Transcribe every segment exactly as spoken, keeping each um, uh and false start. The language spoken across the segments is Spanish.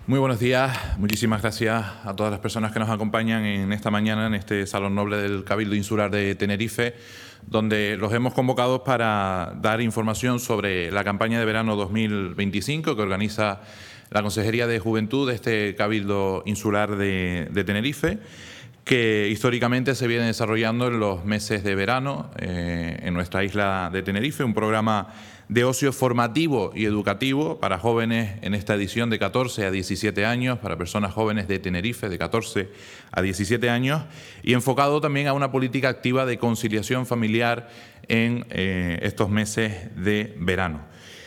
Muy buenos días, muchísimas gracias a todas las personas que nos acompañan en esta mañana en este Salón Noble del Cabildo Insular de Tenerife, donde los hemos convocado para dar información sobre la campaña de verano dos mil veinticinco que organiza la Consejería de Juventud de este Cabildo Insular de, de Tenerife, que históricamente se viene desarrollando en los meses de verano eh, en nuestra isla de Tenerife, un programa de ocio formativo y educativo para jóvenes en esta edición de catorce a diecisiete años, para personas jóvenes de Tenerife de catorce a diecisiete años, y enfocado también a una política activa de conciliación familiar en eh, estos meses de verano.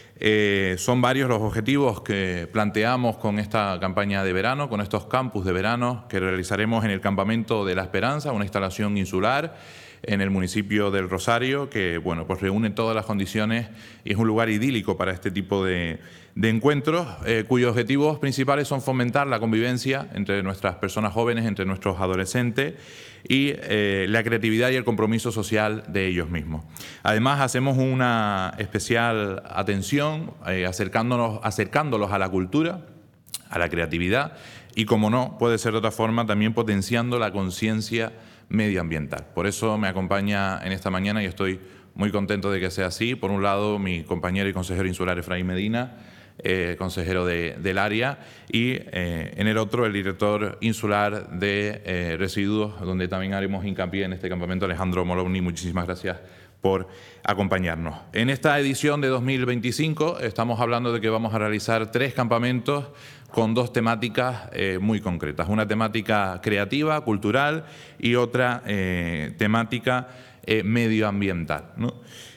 Eh, son varios los objetivos que planteamos con esta campaña de verano, con estos campus de verano que realizaremos en el Campamento de la Esperanza, una instalación insular en el municipio del Rosario, que bueno, pues reúne todas las condiciones y es un lugar idílico para este tipo de, de encuentros, eh, cuyos objetivos principales son fomentar la convivencia entre nuestras personas jóvenes, entre nuestros adolescentes y eh, la creatividad y el compromiso social de ellos mismos. Además, hacemos una especial atención eh, acercándonos, acercándolos a la cultura, a la creatividad y, como no puede ser de otra forma, también potenciando la conciencia medioambiental. Por eso me acompaña en esta mañana y estoy muy contento de que sea así. Por un lado, mi compañero y consejero insular Efraín Medina, eh, consejero de, del área, y eh, en el otro el director insular de eh, residuos, donde también haremos hincapié en este campamento, Alejandro Molowny. Muchísimas gracias por acompañarnos. En esta edición de dos mil veinticinco estamos hablando de que vamos a realizar tres campamentos con dos temáticas eh, muy concretas. Una temática creativa, cultural, y otra eh, temática eh, medioambiental, ¿no?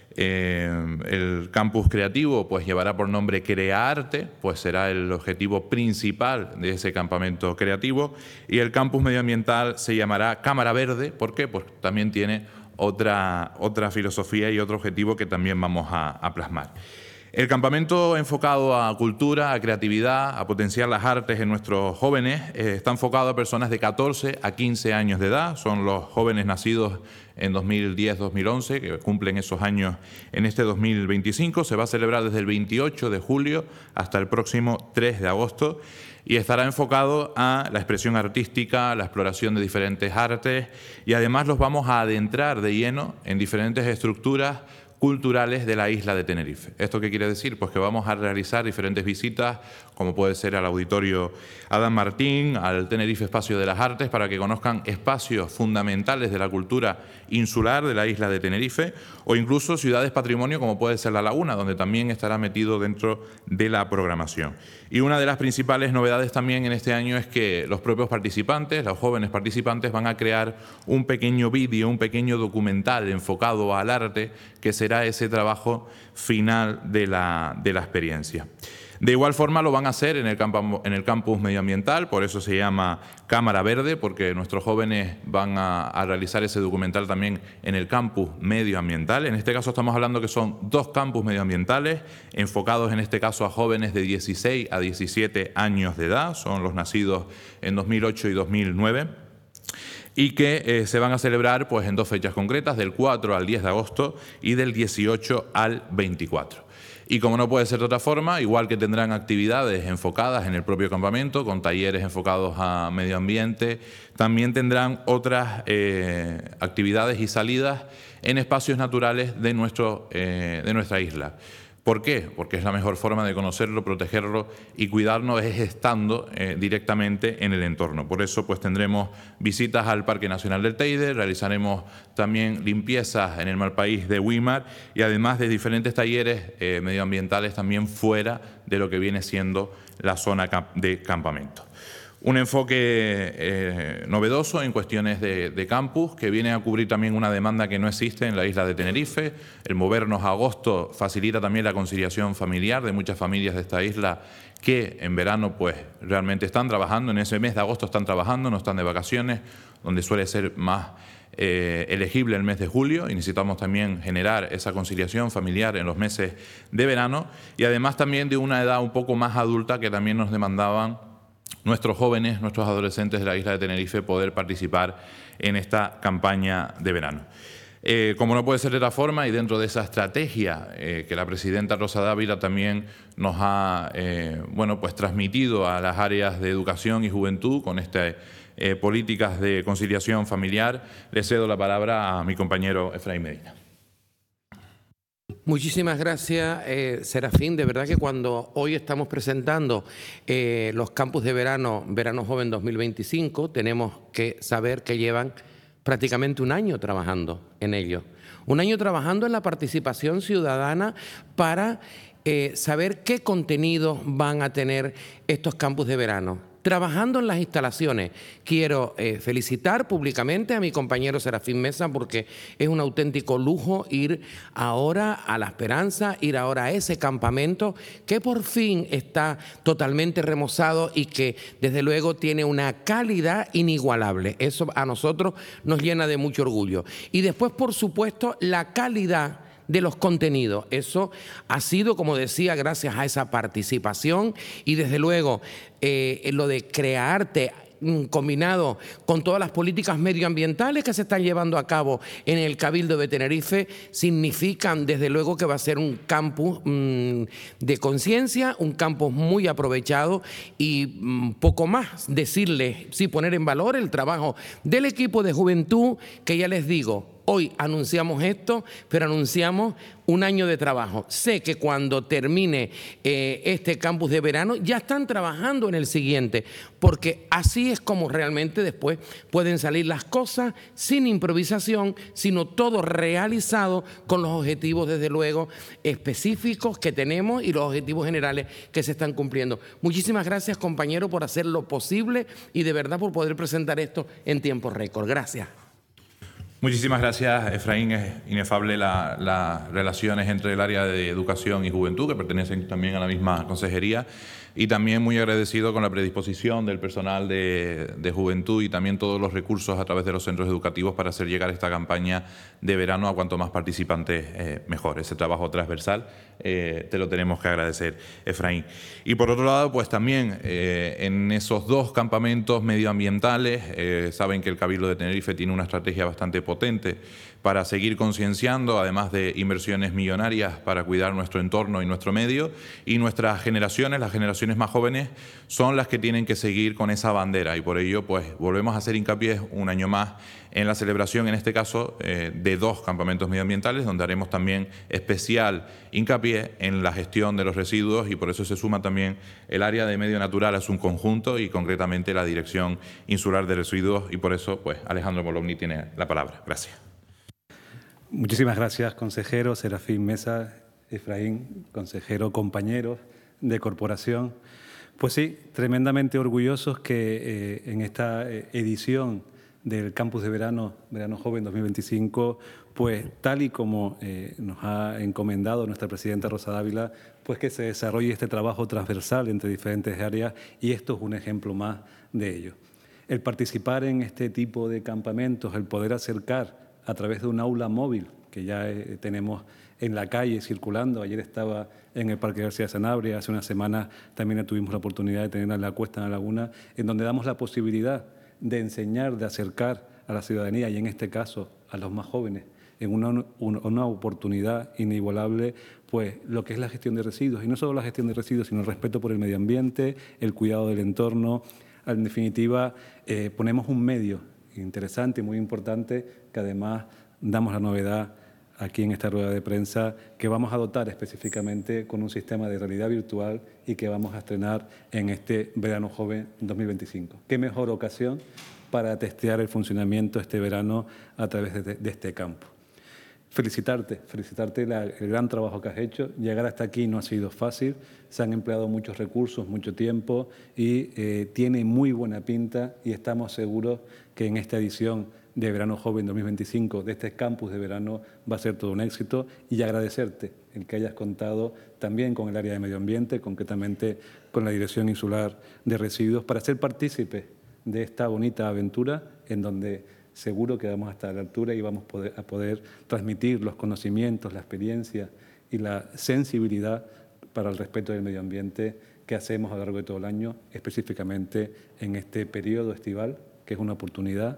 Eh, el campus creativo pues llevará por nombre Crea Arte, pues será el objetivo principal de ese campamento creativo, y el campus medioambiental se llamará Cámara Verde. ¿Por qué? Pues también tiene otra, otra filosofía y otro objetivo que también vamos a, a plasmar. El campamento enfocado a cultura, a creatividad, a potenciar las artes en nuestros jóvenes, eh, está enfocado a personas de catorce a quince años de edad. Son los jóvenes nacidos en dos mil diez dos mil once, que cumplen esos años en este dos mil veinticinco. Se va a celebrar desde el veintiocho de julio hasta el próximo tres de agosto y estará enfocado a la expresión artística, la exploración de diferentes artes, y además los vamos a adentrar de lleno en diferentes estructuras culturales de la isla de Tenerife. ¿Esto qué quiere decir? Pues que vamos a realizar diferentes visitas, como puede ser al Auditorio Adam Martín, al Tenerife Espacio de las Artes, para que conozcan espacios fundamentales de la cultura insular de la isla de Tenerife, o incluso ciudades patrimonio, como puede ser La Laguna, donde también estará metido dentro de la programación. Y una de las principales novedades también en este año es que los propios participantes, los jóvenes participantes, van a crear un pequeño vídeo, un pequeño documental enfocado al arte, que será ese trabajo final de la, de la experiencia. De igual forma lo van a hacer en el, campo, en el campus medioambiental, por eso se llama Cámara Verde, porque nuestros jóvenes van a, a realizar ese documental también en el campus medioambiental. En este caso estamos hablando que son dos campus medioambientales, enfocados en este caso a jóvenes de dieciséis a diecisiete años de edad, son los nacidos en dos mil ocho y dos mil nueve. Y que eh, se van a celebrar pues, en dos fechas concretas, del cuatro al diez de agosto y del dieciocho al veinticuatro. Y como no puede ser de otra forma, igual que tendrán actividades enfocadas en el propio campamento, con talleres enfocados a medio ambiente, también tendrán otras eh, actividades y salidas en espacios naturales de, nuestro, eh, de nuestra isla. ¿Por qué? Porque es la mejor forma de conocerlo, protegerlo y cuidarnos, es estando eh, directamente en el entorno. Por eso pues tendremos visitas al Parque Nacional del Teide, realizaremos también limpiezas en el Malpaís de Güímar y además de diferentes talleres eh, medioambientales también fuera de lo que viene siendo la zona de campamento. Un enfoque eh, novedoso en cuestiones de, de campus, que viene a cubrir también una demanda que no existe en la isla de Tenerife. El movernos a agosto facilita también la conciliación familiar de muchas familias de esta isla que en verano pues realmente están trabajando, en ese mes de agosto están trabajando, no están de vacaciones, donde suele ser más eh, elegible el mes de julio, y necesitamos también generar esa conciliación familiar en los meses de verano, y además también de una edad un poco más adulta que también nos demandaban nuestros jóvenes, nuestros adolescentes de la isla de Tenerife, poder participar en esta campaña de verano. Eh, como no puede ser de otra forma, y dentro de esa estrategia eh, que la presidenta Rosa Dávila también nos ha eh, bueno, pues transmitido a las áreas de educación y juventud con estas eh, políticas de conciliación familiar, le cedo la palabra a mi compañero Efraín Medina. Muchísimas gracias, eh, Serafín. De verdad que cuando hoy estamos presentando eh, los campus de verano, Verano Joven dos mil veinticinco, tenemos que saber que llevan prácticamente un año trabajando en ello. Un año trabajando en la participación ciudadana para eh, saber qué contenidos van a tener estos campus de verano. Trabajando en las instalaciones, quiero eh, felicitar públicamente a mi compañero Serafín Mesa porque es un auténtico lujo ir ahora a La Esperanza, ir ahora a ese campamento que por fin está totalmente remozado y que desde luego tiene una calidad inigualable. Eso a nosotros nos llena de mucho orgullo. Y después, por supuesto, la calidad de los contenidos. Eso ha sido, como decía, gracias a esa participación y desde luego eh, lo de crearte combinado con todas las políticas medioambientales que se están llevando a cabo en el Cabildo de Tenerife, significan desde luego que va a ser un campus mmm, de conciencia, un campus muy aprovechado y mmm, poco más decirles, sí, poner en valor el trabajo del equipo de juventud que ya les digo, hoy anunciamos esto, pero anunciamos un año de trabajo. Sé que cuando termine eh, este campus de verano ya están trabajando en el siguiente, porque así es como realmente después pueden salir las cosas sin improvisación, sino todo realizado con los objetivos, desde luego, específicos que tenemos y los objetivos generales que se están cumpliendo. Muchísimas gracias, compañero, por hacer lo posible y de verdad por poder presentar esto en tiempo récord. Gracias. Muchísimas gracias, Efraín. Es inefable las la relaciones entre el área de educación y juventud, que pertenecen también a la misma consejería, y también muy agradecido con la predisposición del personal de, de juventud y también todos los recursos a través de los centros educativos para hacer llegar esta campaña de verano a cuanto más participantes eh, mejor. Ese trabajo transversal eh, te lo tenemos que agradecer, Efraín. Y por otro lado, pues también eh, en esos dos campamentos medioambientales, eh, saben que el Cabildo de Tenerife tiene una estrategia bastante potente para seguir concienciando, además de inversiones millonarias para cuidar nuestro entorno y nuestro medio, y nuestras generaciones, las generaciones más jóvenes, son las que tienen que seguir con esa bandera y por ello pues volvemos a hacer hincapié un año más en la celebración, en este caso, eh, de dos campamentos medioambientales, donde haremos también especial hincapié en la gestión de los residuos y por eso se suma también el área de medio natural, es un conjunto y concretamente la Dirección Insular de Residuos y por eso pues Alejandro Molomni tiene la palabra. Gracias. Muchísimas gracias, consejero Serafín Mesa, Efraín, consejero, compañeros de corporación. Pues sí, tremendamente orgullosos que eh, en esta edición del Campus de Verano, Verano Joven dos mil veinticinco, pues tal y como eh, nos ha encomendado nuestra presidenta Rosa Dávila, pues que se desarrolle este trabajo transversal entre diferentes áreas y esto es un ejemplo más de ello. El participar en este tipo de campamentos, el poder acercar a través de un aula móvil que ya eh, tenemos en la calle circulando. Ayer estaba en el Parque García Sanabria, hace una semana también tuvimos la oportunidad de tenerla en la Cuesta, en la Laguna, en donde damos la posibilidad de enseñar, de acercar a la ciudadanía y en este caso a los más jóvenes en una, una oportunidad inigualable, pues lo que es la gestión de residuos. Y no solo la gestión de residuos, sino el respeto por el medio ambiente, el cuidado del entorno. En definitiva, eh, ponemos un medio interesante y muy importante que además damos la novedad aquí en esta rueda de prensa que vamos a dotar específicamente con un sistema de realidad virtual y que vamos a estrenar en este Verano Joven dos mil veinticinco. ¿Qué mejor ocasión para testear el funcionamiento este verano a través de, de este campo? Felicitarte, felicitarte la, el gran trabajo que has hecho. Llegar hasta aquí no ha sido fácil, se han empleado muchos recursos, mucho tiempo y eh, tiene muy buena pinta y estamos seguros que en esta edición de Verano Joven dos mil veinticinco, de este campus de verano, va a ser todo un éxito y agradecerte el que hayas contado también con el área de medio ambiente, concretamente con la Dirección Insular de Residuos, para ser partícipe de esta bonita aventura en donde seguro que vamos a estar a la altura y vamos poder, a poder transmitir los conocimientos, la experiencia y la sensibilidad para el respeto del medio ambiente que hacemos a lo largo de todo el año, específicamente en este periodo estival, que es una oportunidad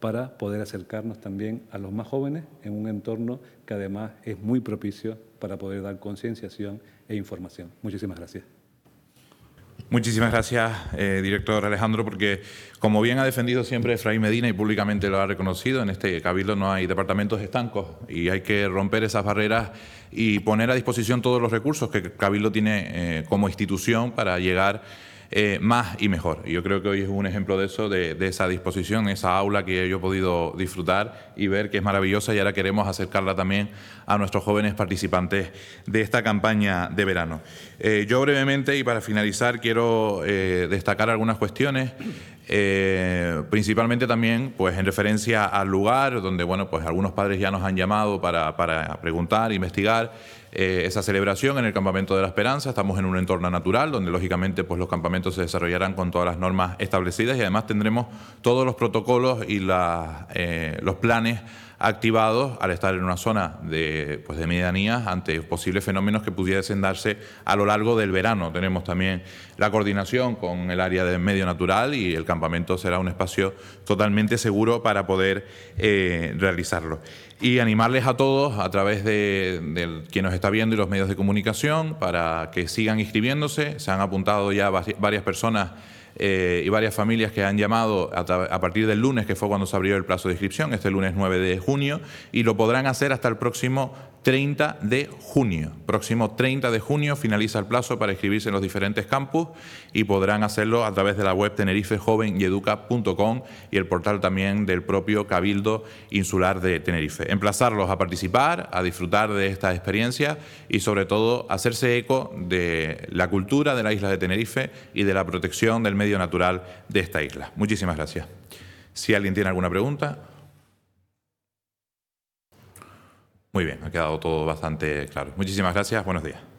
para poder acercarnos también a los más jóvenes en un entorno que además es muy propicio para poder dar concienciación e información. Muchísimas gracias. Muchísimas gracias, eh, director Alejandro, porque como bien ha defendido siempre Efraín Medina y públicamente lo ha reconocido, en este Cabildo no hay departamentos estancos y hay que romper esas barreras y poner a disposición todos los recursos que Cabildo tiene eh, como institución para llegar Eh, más y mejor. Y yo creo que hoy es un ejemplo de eso, de, de esa disposición, esa aula que yo he podido disfrutar y ver que es maravillosa, y ahora queremos acercarla también a nuestros jóvenes participantes de esta campaña de verano. Eh, yo brevemente y para finalizar quiero eh, destacar algunas cuestiones. Eh, principalmente también pues en referencia al lugar donde bueno pues algunos padres ya nos han llamado para, para preguntar, investigar eh, esa celebración en el Campamento de la Esperanza. Estamos en un entorno natural donde lógicamente pues los campamentos se desarrollarán con todas las normas establecidas y además tendremos todos los protocolos y la, eh, los planes activados al estar en una zona de, pues de medianías ante posibles fenómenos que pudiesen darse a lo largo del verano. Tenemos también la coordinación con el área de medio natural y el campamento será un espacio totalmente seguro para poder eh, realizarlo. Y animarles a todos a través de, de quien nos está viendo y los medios de comunicación para que sigan inscribiéndose. Se han apuntado ya varias personas Eh, y varias familias que han llamado a, a partir del lunes, que fue cuando se abrió el plazo de inscripción, este lunes nueve de junio, y lo podrán hacer hasta el próximo treinta de junio. Próximo treinta de junio finaliza el plazo para inscribirse en los diferentes campus y podrán hacerlo a través de la web tenerife joven y educa punto com y el portal también del propio Cabildo Insular de Tenerife. Emplazarlos a participar, a disfrutar de esta experiencia y sobre todo hacerse eco de la cultura de la isla de Tenerife y de la protección del medio natural de esta isla. Muchísimas gracias. Si alguien tiene alguna pregunta. Muy bien, ha quedado todo bastante claro. Muchísimas gracias, buenos días.